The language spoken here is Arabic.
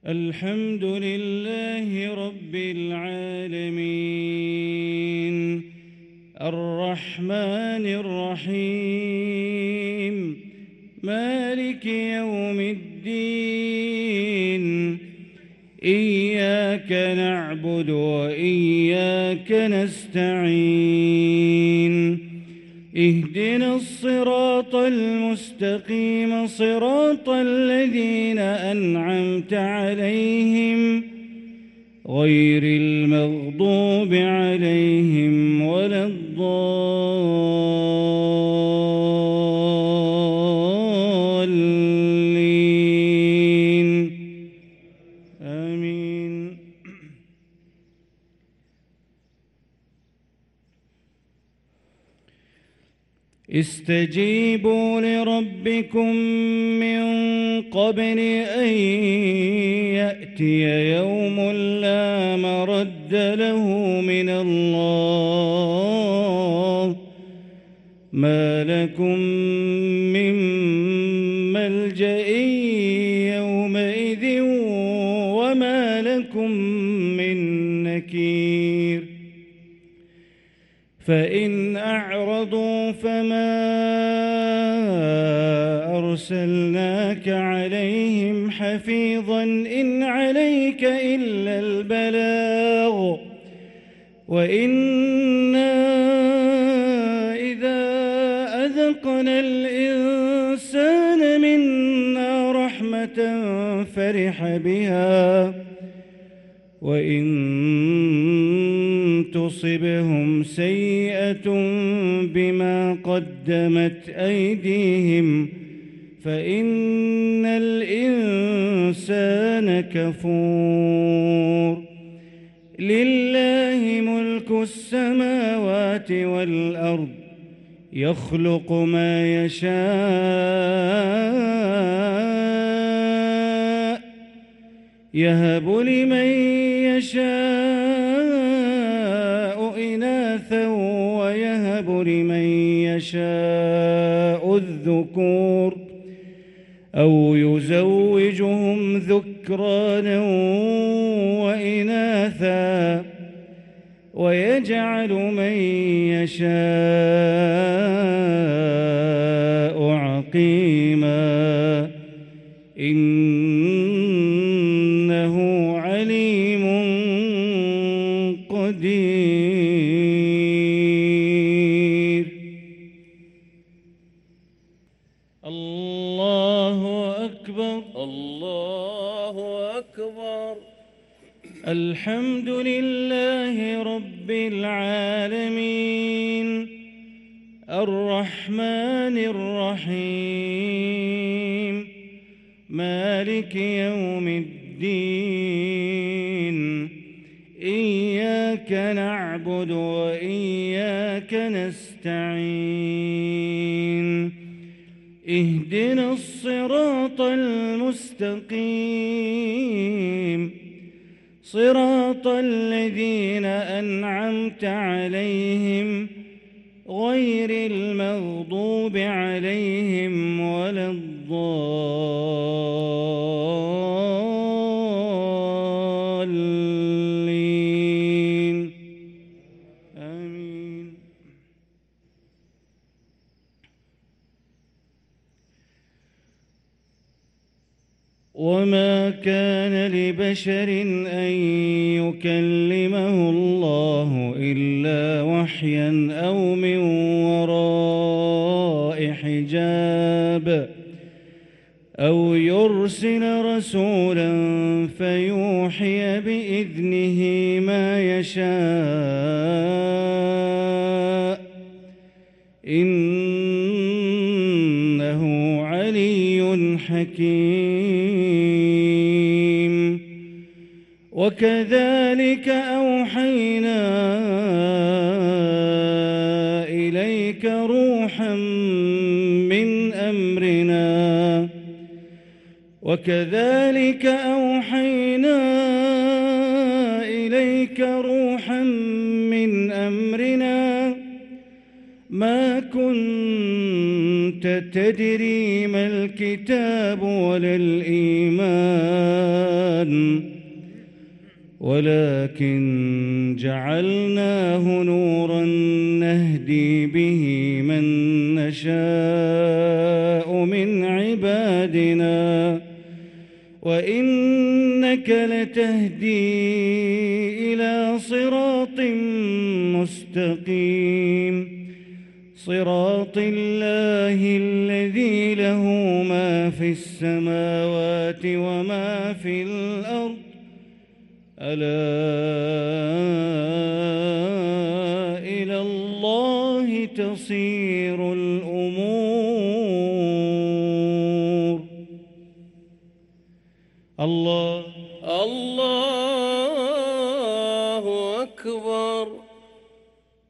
الحمد لله رب العالمين الرحمن الرحيم مالك يوم الدين إياك نعبد وإياك نستعين اهدنا الصراط المستقيم صراط الذين أنعمت عليهم غير المغضوب عليهم ولا الضالين آمين. استجيبوا لربكم من قبل أن يأتي يوم لا مرد له من الله ما لكم من ملجأ يومئذ وما لكم من نكير. فإن أعرضوا فما أرسلناك عليهم حفيظا إن عليك إلا البلاغ وإنا إذا أذقنا الإنسان منا رحمة فرح بها وإن تصبهم سيئة بما قدمت أيديهم فإن الإنسان كفور. لله ملك السماوات والأرض يخلق ما يشاء يهب لمن يشاء إناثا ويهب لمن يشاء الذكور أو يزوجهم ذكرانا وإناثا ويجعل من يشاء عقيما إنه عليم قدير. الله أكبر الله أكبر. الحمد لله رب العالمين الرحمن الرحيم مالك يوم الدين إياك نعبد وإياك نستعين اهدنا الصراط المستقيم صراط الذين أنعمت عليهم غير المغضوب عليهم ولا الضالين آمين. وما كان لبشر أن يكلمه الله إلا وحيا أو من وراء حجاب أو يرسل رسولا فيوحي بإذنه ما يشاء إنه علي حكيم. وكذلك أوحينا إليك روحا من أمرنا وكذلك أوحينا إليك روحا من أمرنا ما كنت كنت تدري ما الكتاب ولا الإيمان ولكن جعلناه نورا نهدي به من نشاء من عبادنا وإنك لتهدي إلى صراط مستقيم صراط الله الذي له ما في السماوات وما في الأرض ألا إلى الله تصير الأمور. الله